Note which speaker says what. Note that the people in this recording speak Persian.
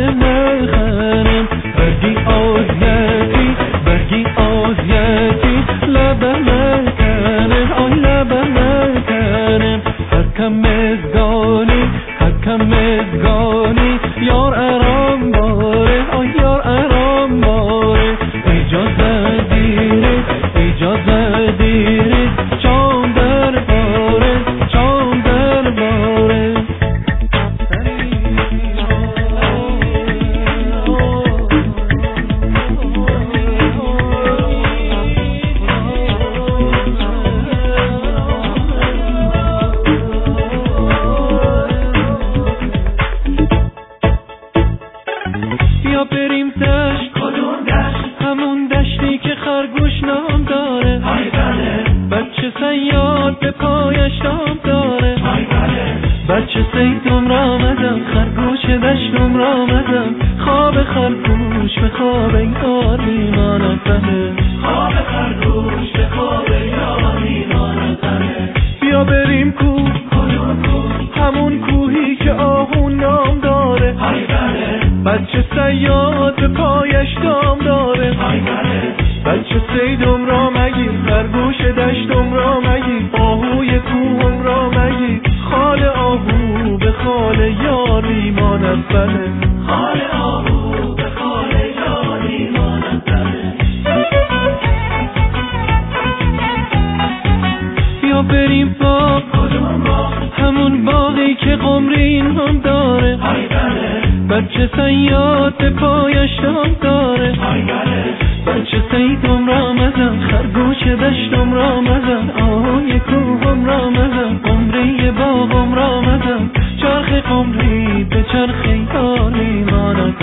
Speaker 1: مخرم برگی آزیتی برگی آزیتی لبه مکنم آی لبه مکنم حکم مزگانی یار ارام باره آی یار ارام باره اجازه دیره چون در باره یا بریم دشت
Speaker 2: کدوم دشت؟
Speaker 1: همون دشتی که خرگوش نام داره
Speaker 2: های بله
Speaker 1: بچه صیاد به پایش نام داره
Speaker 2: های بله
Speaker 1: بچه صیدم را آمدم خرگوش دشتم را آمدم خواب خرگوش به خواب یار میماند بله
Speaker 2: خواب خرگوش به خواب یار میماند بله
Speaker 1: بیا بریم کوه
Speaker 2: کدوم کوه؟
Speaker 1: همون کوهی که آهون نام داره
Speaker 2: های بله
Speaker 1: بچه صیاد به پایش دام داره
Speaker 2: های بله
Speaker 1: بچه صیدم را مگیر خرگوش دشتم را مگیر آهوی کوهم را مگیر خال آهو به خال یار میماند بله
Speaker 2: خال آهو به خال یار میماند بله
Speaker 1: یا بریم باغ
Speaker 2: کدوم باغ؟
Speaker 1: همون باغی که قمرین هم داره
Speaker 2: های بله
Speaker 1: بچه صیاد به پایش دام داره
Speaker 2: های بله
Speaker 1: بچه صیدم را مزن خرگوش دشتم را مزن آهوی کوهم را مزن قمری باغم را مزن چرخ قمری به چرخ یار میماند